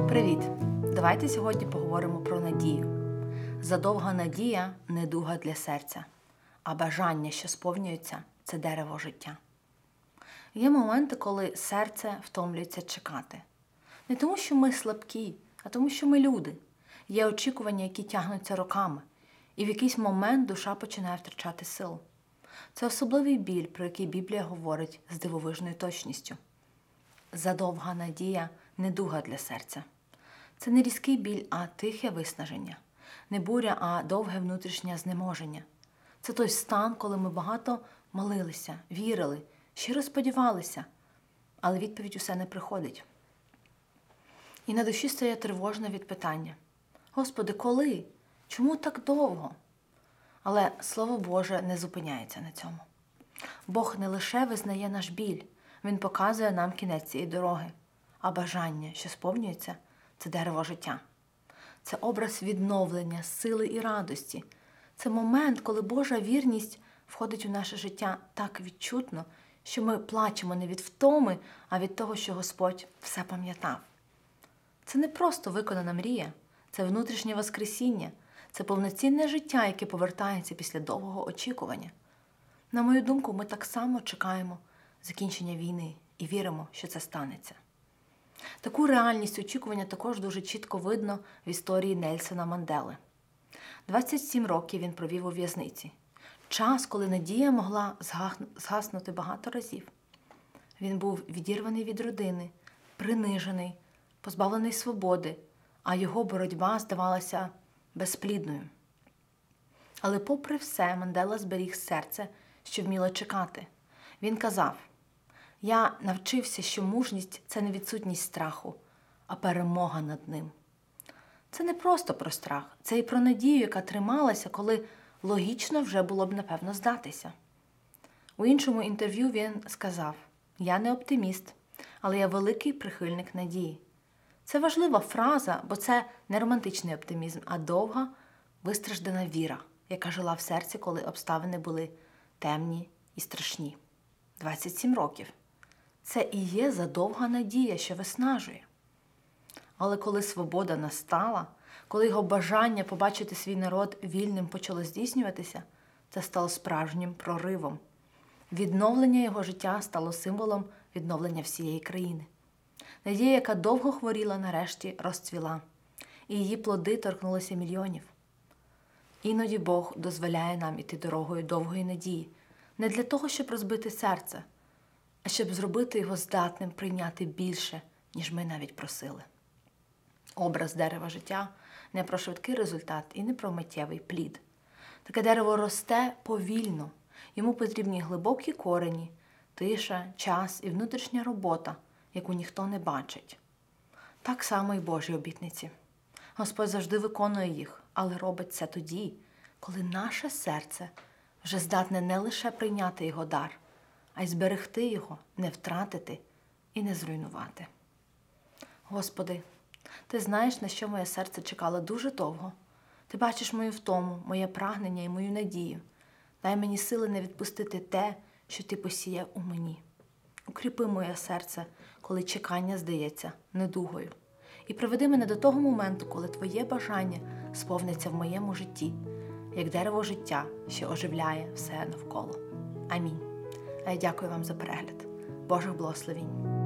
Привіт! Давайте сьогодні поговоримо про надію. Задовга надія – недуга для серця, а бажання, що сповнюється – це дерево життя. Є моменти, коли серце втомлюється чекати. Не тому, що ми слабкі, а тому, що ми люди. Є очікування, які тягнуться роками, і в якийсь момент душа починає втрачати силу. Це особливий біль, про який Біблія говорить з дивовижною точністю. Задовга надія – недуга для серця. Це не різкий біль, а тихе виснаження. Не буря, а довге внутрішнє знеможення. Це той стан, коли ми багато молилися, вірили, щиро сподівалися, але відповідь усе не приходить. І на душі стає тривожно від питання: «Господи, коли? Чому так довго?» Але Слово Боже не зупиняється на цьому. Бог не лише визнає наш біль, Він показує нам кінець цієї дороги, а бажання, що сповнюється, це дерево життя. Це образ відновлення, сили і радості. Це момент, коли Божа вірність входить у наше життя так відчутно, що ми плачемо не від втоми, а від того, що Господь все пам'ятав. Це не просто виконана мрія, це внутрішнє воскресіння, це повноцінне життя, яке повертається після довгого очікування. На мою думку, ми так само чекаємо закінчення війни і віримо, що це станеться. Таку реальність очікування також дуже чітко видно в історії Нельсона Мандели. 27 років він провів у в'язниці. Час, коли надія могла згаснути багато разів. Він був відірваний від родини, принижений, позбавлений свободи, а його боротьба здавалася безплідною. Але попри все, Мандела зберіг серце, що вміло чекати. Він казав: «Я навчився, що мужність – це не відсутність страху, а перемога над ним». Це не просто про страх, це і про надію, яка трималася, коли логічно вже було б, напевно, здатися. У іншому інтерв'ю він сказав: «Я не оптиміст, але я великий прихильник надії». Це важлива фраза, бо це не романтичний оптимізм, а довга, вистраждана віра, яка жила в серці, коли обставини були темні і страшні. 27 років. Це і є задовга надія, що виснажує. Але коли свобода настала, коли його бажання побачити свій народ вільним почало здійснюватися, це стало справжнім проривом. Відновлення його життя стало символом відновлення всієї країни. Надія, яка довго хворіла, нарешті розцвіла, і її плоди торкнулися мільйонів. Іноді Бог дозволяє нам іти дорогою довгої надії, не для того, щоб розбити серце, а щоб зробити його здатним прийняти більше, ніж ми навіть просили. Образ дерева життя не про швидкий результат і не про миттєвий плід. Таке дерево росте повільно, йому потрібні глибокі корені, тиша, час і внутрішня робота, яку ніхто не бачить. Так само і Божі обітниці. Господь завжди виконує їх, але робить це тоді, коли наше серце вже здатне не лише прийняти його дар, а й зберегти його, не втратити і не зруйнувати. Господи, Ти знаєш, на що моє серце чекало дуже довго. Ти бачиш мою втому, моє прагнення і мою надію. Дай мені сили не відпустити те, що Ти посіяв у мені. Укріпи моє серце, коли чекання здається недугою. І приведи мене до того моменту, коли Твоє бажання сповниться в моєму житті, як дерево життя, що оживляє все навколо. Амінь. А я дякую вам за перегляд. Божих благословінь.